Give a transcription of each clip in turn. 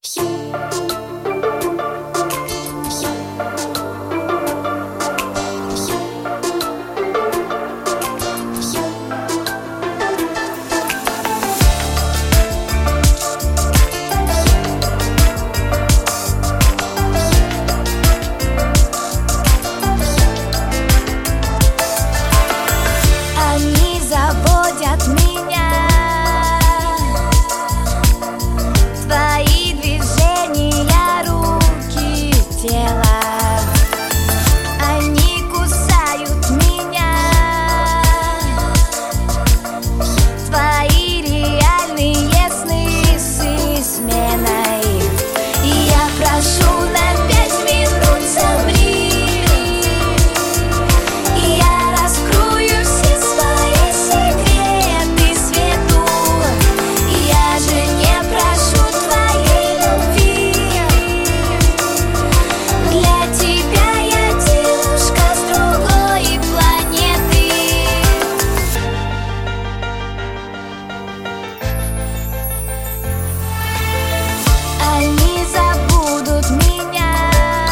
Они заводят меня, твои движения, руки, тело. Они кусают меня, твои реальные сны с изменой. И я прошу на 5 минут замри, и я раскрою все свои секреты свету. И я же не прошу твоей любви, для тебя я девушка с другой планеты. Они забудут меня,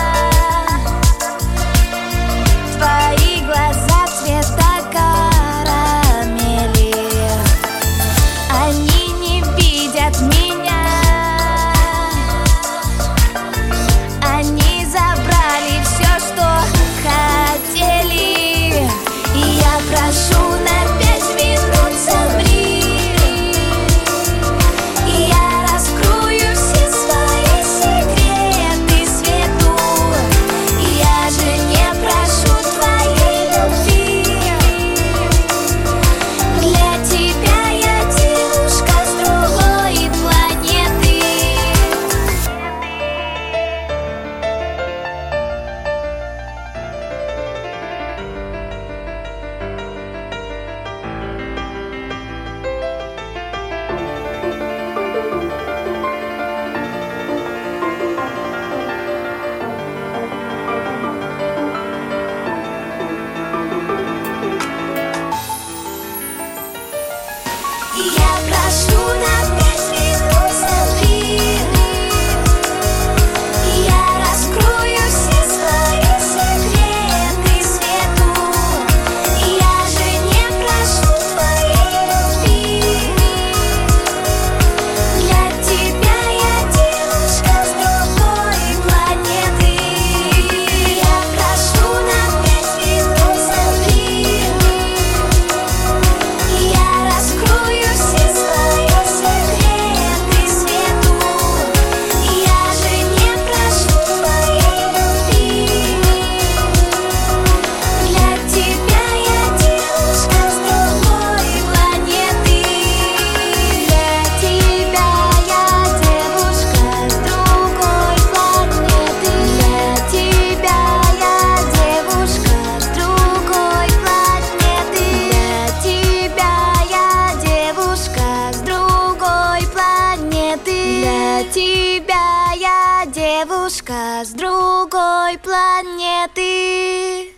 твои глаза цвета карамели. Они не видят меня, они забрали все, что хотели. И я прошу на 5 минут замри, и я раскрою все свои секреты свету. И я же не прошу твоей любви, для тебя я девушка с другой планеты. И я прошу на 5 минут замри, и я раскрою все свои секреты свету. И я же не прошу твоей любви, для тебя я девушка с другой планеты. И я прошу на 5 минут замри, и я раскрою все свои секреты свету. И я же не прошу твоей любви, для тебя я девушка с другой планеты. Для тебя я девушка с другой планеты. Для тебя я девушка с другой планеты. Для тебя я девушка с другой планеты. Для тебя я девушка с другой планеты.